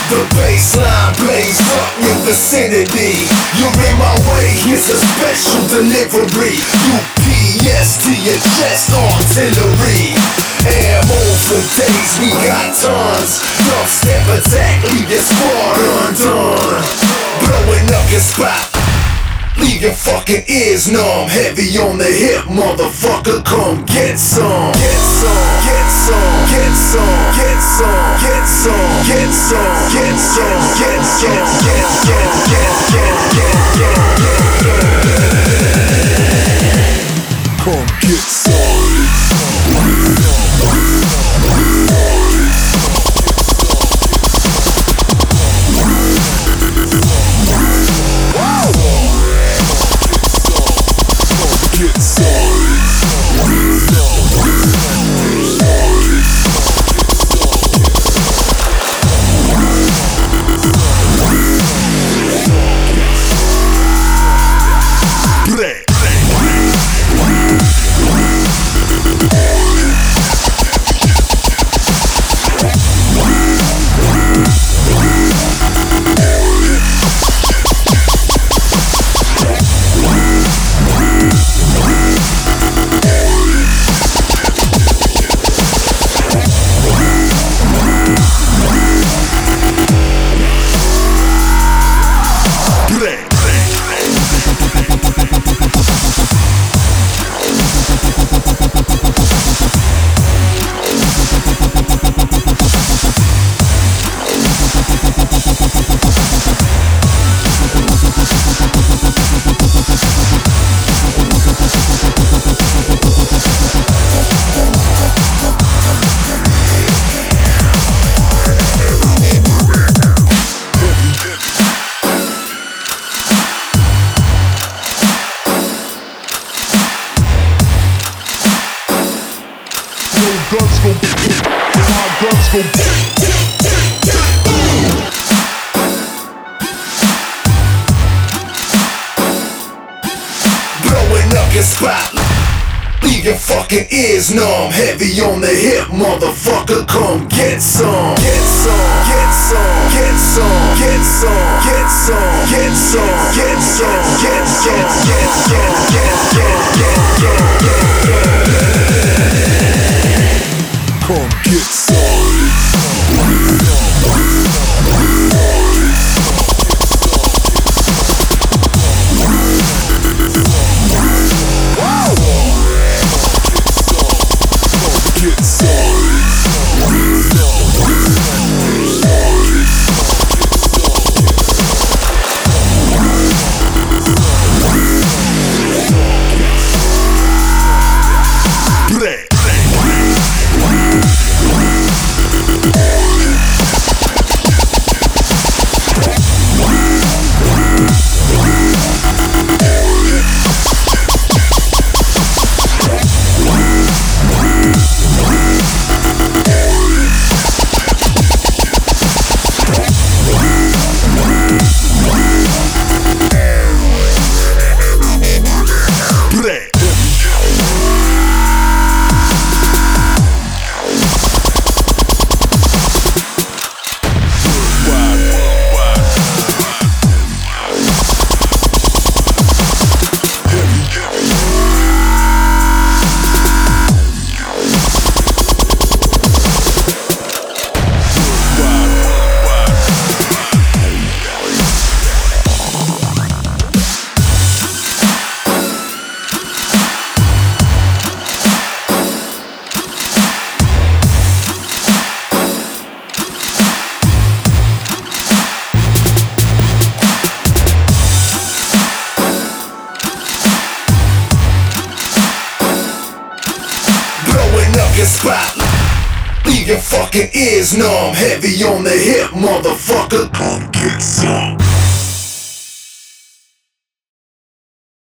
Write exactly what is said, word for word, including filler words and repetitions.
The baseline plays up your vicinity. You're in my way, it's a special delivery. U P S to your chest, artillery. Ammo for days, we got tons. Dubstep attack, leave your squad undone. Blowing up your spot, leave your fucking ears numb. Heavy on the hip, motherfucker, come get some. Get some, get some, get some, get some, get some, get some, get some, get some, get get get get get get. Come get some. Guns go, my guns go. Blowing up your spot, leave your fucking ears numb. Heavy on the hip, motherfucker, come get some. Get some, get some, get some, get some, get some, get some, get some, get get get get get get get get. Come get some. Your spot, leave your fucking ears numb. Heavy on the hip, motherfucker.